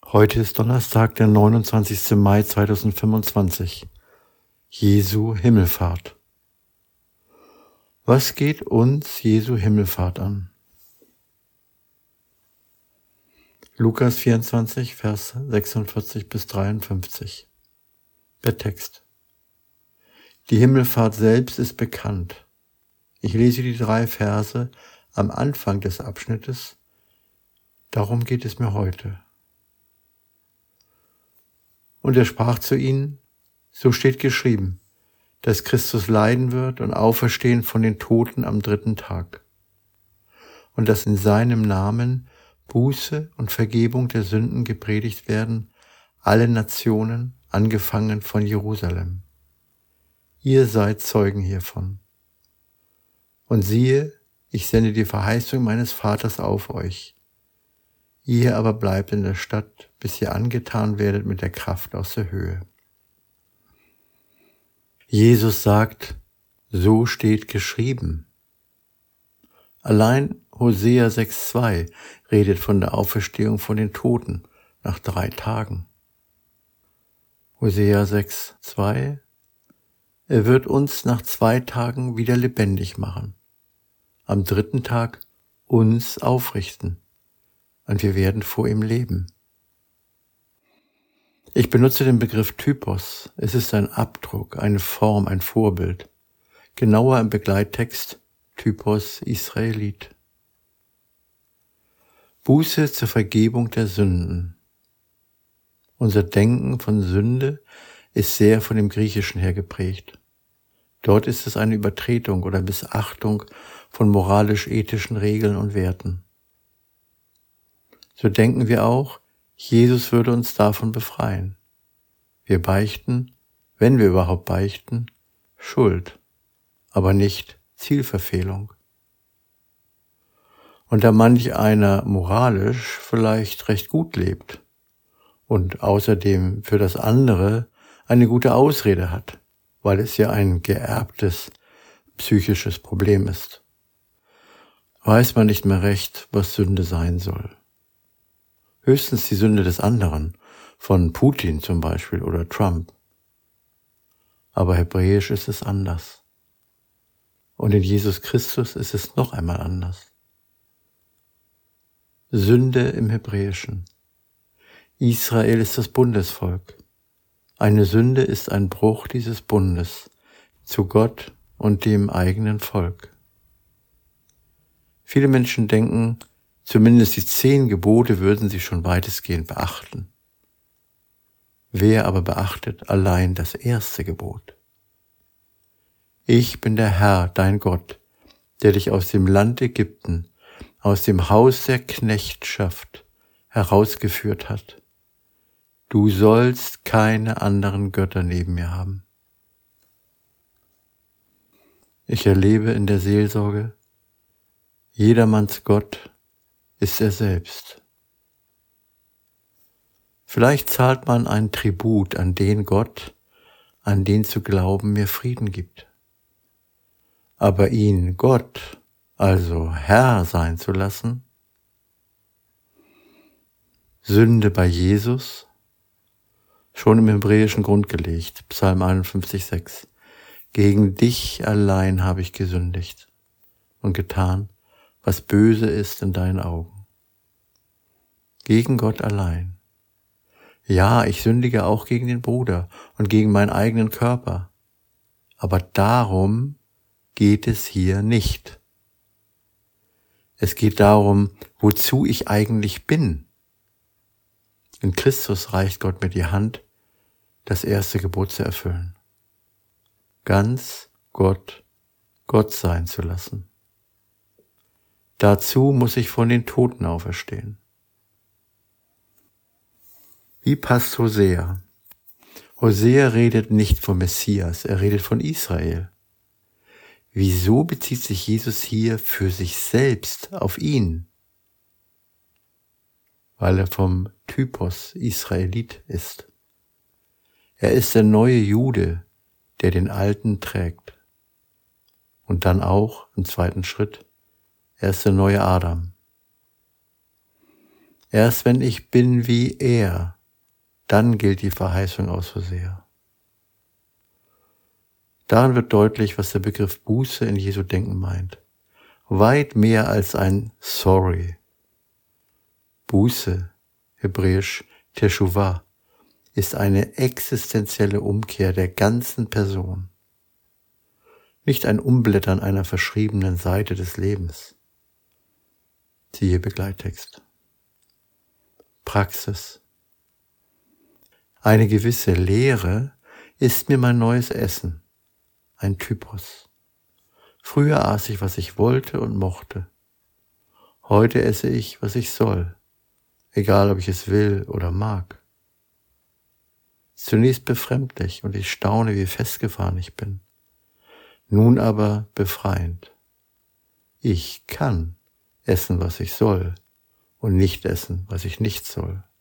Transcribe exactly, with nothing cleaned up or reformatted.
Heute ist Donnerstag, der neunundzwanzigster Mai zweitausendfünfundzwanzig. Jesu Himmelfahrt. Was geht uns Jesu Himmelfahrt an? Lukas vierundzwanzig, Vers sechsundvierzig bis dreiundfünfzig. Der Text. Die Himmelfahrt selbst ist bekannt. Ich lese die drei Verse am Anfang des Abschnittes. Darum geht es mir heute. Und er sprach zu ihnen, so steht geschrieben, dass Christus leiden wird und auferstehen von den Toten am dritten Tag. Und dass in seinem Namen Buße und Vergebung der Sünden gepredigt werden, alle Nationen, angefangen von Jerusalem. Ihr seid Zeugen hiervon. Und siehe, ich sende die Verheißung meines Vaters auf euch. Ihr aber bleibt in der Stadt, bis ihr angetan werdet mit der Kraft aus der Höhe. Jesus sagt, so steht geschrieben. Allein Hosea sechs zwei redet von der Auferstehung von den Toten nach drei Tagen. Hosea sechs zwei, er wird uns nach zwei Tagen wieder lebendig machen, am dritten Tag uns aufrichten. Und wir werden vor ihm leben. Ich benutze den Begriff Typos. Es ist ein Abdruck, eine Form, ein Vorbild. Genauer im Begleittext Typos Israelit. Buße zur Vergebung der Sünden. Unser Denken von Sünde ist sehr von dem Griechischen her geprägt. Dort ist es eine Übertretung oder Missachtung von moralisch-ethischen Regeln und Werten. So denken wir auch, Jesus würde uns davon befreien. Wir beichten, wenn wir überhaupt beichten, Schuld, aber nicht Zielverfehlung. Und da manch einer moralisch vielleicht recht gut lebt und außerdem für das andere eine gute Ausrede hat, weil es ja ein geerbtes psychisches Problem ist, weiß man nicht mehr recht, was Sünde sein soll. Höchstens die Sünde des anderen, von Putin zum Beispiel oder Trump. Aber hebräisch ist es anders. Und in Jesus Christus ist es noch einmal anders. Sünde im Hebräischen. Israel ist das Bundesvolk. Eine Sünde ist ein Bruch dieses Bundes zu Gott und dem eigenen Volk. Viele Menschen denken, zumindest die zehn Gebote würden sie schon weitestgehend beachten. Wer aber beachtet allein das erste Gebot? Ich bin der Herr, dein Gott, der dich aus dem Land Ägypten, aus dem Haus der Knechtschaft herausgeführt hat. Du sollst keine anderen Götter neben mir haben. Ich erlebe in der Seelsorge, jedermanns Gott ist er selbst. Vielleicht zahlt man ein Tribut an den Gott, an den zu glauben mir Frieden gibt. Aber ihn Gott, also Herr sein zu lassen, Sünde bei Jesus, schon im hebräischen Grund gelegt, Psalm einundfünfzig sechs. Gegen dich allein habe ich gesündigt und getan, was böse ist in deinen Augen. Gegen Gott allein. Ja, ich sündige auch gegen den Bruder und gegen meinen eigenen Körper. Aber darum geht es hier nicht. Es geht darum, wozu ich eigentlich bin. In Christus reicht Gott mir die Hand, das erste Gebot zu erfüllen. Ganz Gott, Gott sein zu lassen. Dazu muss ich von den Toten auferstehen. Wie passt Hosea? Hosea redet nicht vom Messias, er redet von Israel. Wieso bezieht sich Jesus hier für sich selbst auf ihn? Weil er vom Typos Israelit ist. Er ist der neue Jude, der den Alten trägt. Und dann auch, im zweiten Schritt, er ist der neue Adam. Erst wenn ich bin wie er, dann gilt die Verheißung aus so sehr. Daran wird deutlich, was der Begriff Buße in Jesu Denken meint. Weit mehr als ein Sorry. Buße, hebräisch Teshuvah, ist eine existenzielle Umkehr der ganzen Person. Nicht ein Umblättern einer verschriebenen Seite des Lebens. Siehe Begleittext. Praxis. Eine gewisse Lehre ist mir mein neues Essen, ein Typus. Früher aß ich, was ich wollte und mochte. Heute esse ich, was ich soll, egal ob ich es will oder mag. Zunächst befremdlich und ich staune, wie festgefahren ich bin. Nun aber befreiend. Ich kann essen, was ich soll und nicht essen, was ich nicht soll.